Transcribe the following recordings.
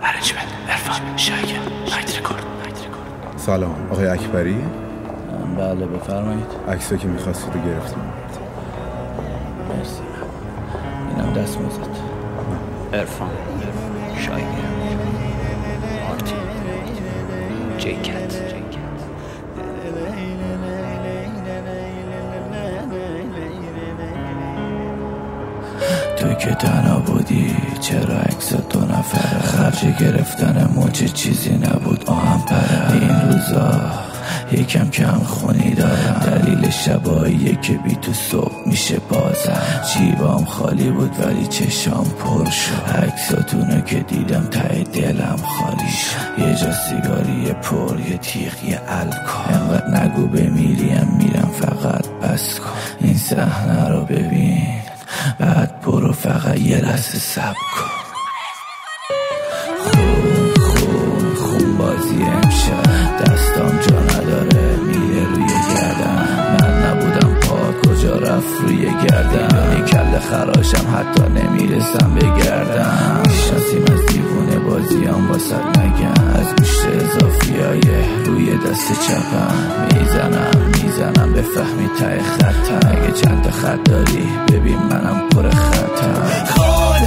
ارنجمنت عرفان شایگه نایت رکورد. سلام آقای اکبری. بله بفرمایید. عکسایی که می‌خواستید رو گرفتیم. مرسی. اینم دستمزد. عرفان شایگه آرتی جیکت. تو که تنها بودی چرا عکس 2 نفره خرج گرفتن موج چیزی نبود آهم پره. این روزا یکم کم خونی دارم دلیل شباییه که بی تو صبح میشه بازم. جیبام خالی بود ولی چشام پر شد. عکساتونو که دیدم ته دلم خالی شد. یه جا سیگاری پر یه تیغ یه الکل. انقدر نگو بمیریم میرم فقط بس کن. این صحنه رو ببین بعد برو فقط یه لحظه صبر کن. خون بازی امشب دستام جا نداره میره روی گردم. من نبودم پا کجا رفت روی گردم. یه کل خراشم حتی نمیرسم بگردم. شاسیم از دیوونه بازیام واسد نگم. از گوشت اضافیای روی دست چپم میزنم بفهمی ته خطم. اگه چند تا خط داری ببین منم پر خطم. خون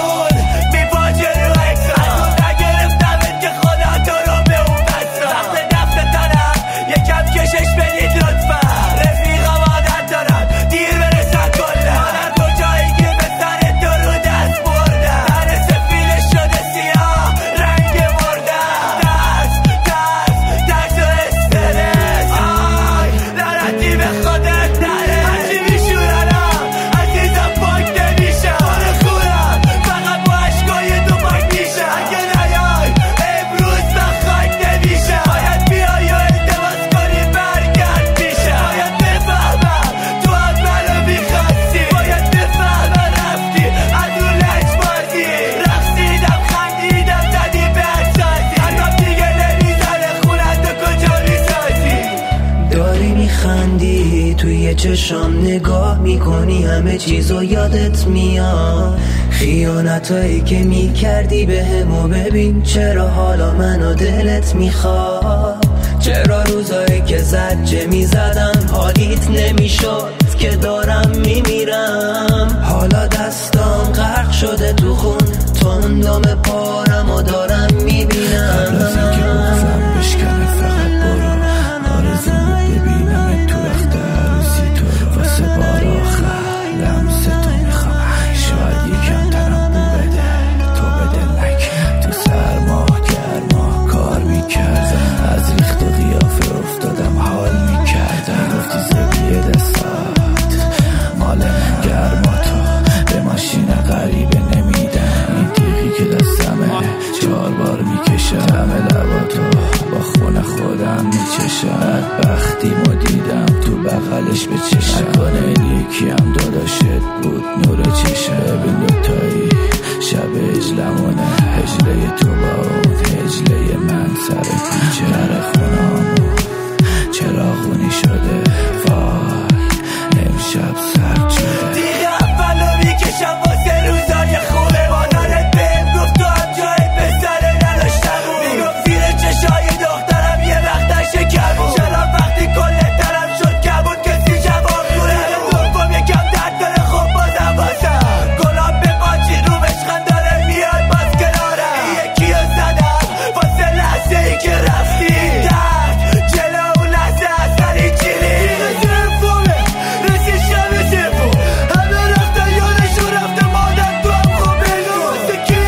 میپاچه رو اکسان نگرفتمت که خدا تو رو به اون بستم. دفت تنم یکم کشش بدید لطفا. رفیقم عادت دارم دیر برسن کلم. من تو جایی که به سر تو رو دست بردم. تن سفیده شده سیاه رنگ مردم. ترس و استرس لعنتی به خودت نره. هرچی میشورنم عزیزم پاک نمیشم. خونم فقط با عشقای تو پاک میشم. اگه نیای امروز من خاک نمیشم. باید بیای و التماس کنی برگرد میشم. باید بفهمم تو هم منو میخواستی. باید بفهمم رفتی از اون لجبازی. رقصیدم خندیدم زدی به احساسی. حرفم دیگه نمیزنه خونت تو کجا میسازی. داری میخندی توی چشام نگاه میکنی همه چیزو یادت میاد. خیانتایی که میکردی به همو ببین چرا حالا منو دلت میخواد. چرا روزایی که زجه میزدم حالیت نمیشد که دارم میمیرم. حالا دستام غرق شده تو خون تندم پارم و دارم میبینم. قبل از اینکه بغزم بشکنه فقط برو. آرزومو ببینم تو وقت عروسی تو رو. واسه بار آخر لمس تو میخوام. شاید یکم تنم بو بده تو به دل نکن. تو سرما گرما کار میکردم. از ریخت و قیافه افتادم حال میکردم. گفتی زبیه دستات مال من. گرما تو به ماشین غریبه نمیدم. این تیغی که دستمه 4 بار میکشم. همه لباتو با خون خودم میچشم. بدبختیمو دیدم تو بغلش به چشم. نکنه این یکی هم داداشت بود نور چشم. ببین دوتایی شب هجلمونه. هجله تو با اون هجله من سر کوچه. در خونامو چراغونی شده. وای امشب سرد شده. دیگه اولو میکشم واسه روزای خوبه. مادرت بهم گفت تو هم جای پسره نداشتم. میگفت زیر چشای دخترم یه وقت شکر بود. چرا وقتی کل ترم شد کبود کسی جواب گوره. دوم یکم درد داره خب بازم واسم. گلاب به پاچی رو بشخن داره میاد باز کنارم. یکی رو زدم واسه لحظه ای که رفتی. درد جلو اون لحظه اصلا هیچی نیست. تلفونه رسید شب تلفون همه رفتن یادشون رفته. مادر تو هم خوب بگو واسه کی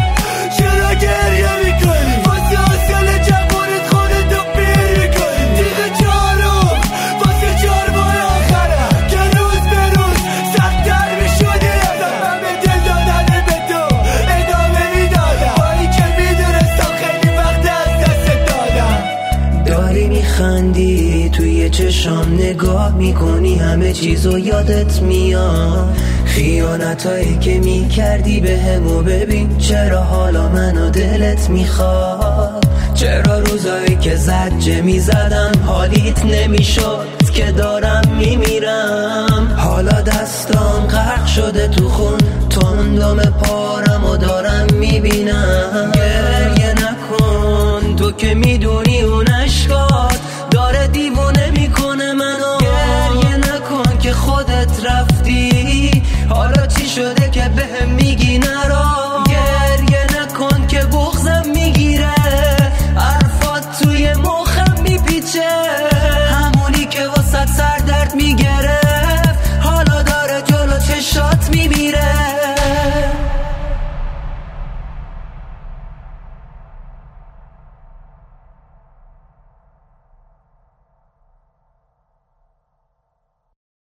چرا گریه میکنی. واسه حاصل جوانت خودتو پیر میکنی. تیغ چهارم واسه 4 بار آخرم که روز به روز سخت‌تر میشدی. من به دل دادن به تو ادامه میدادم. با این که میدونستم خیلی وقت از دست دادم. داری میخندی توی چشام نگاه میکنی همه چیزو یادت میاد. خیانتایی که میکردی به همو ببین چرا حالا منو دلت میخواد. چرا روزایی که زجه میزدم حالیت نمیشد که دارم میمیرم. حالا دستام غرق شده تو خون تندم پارم و دارم میبینم.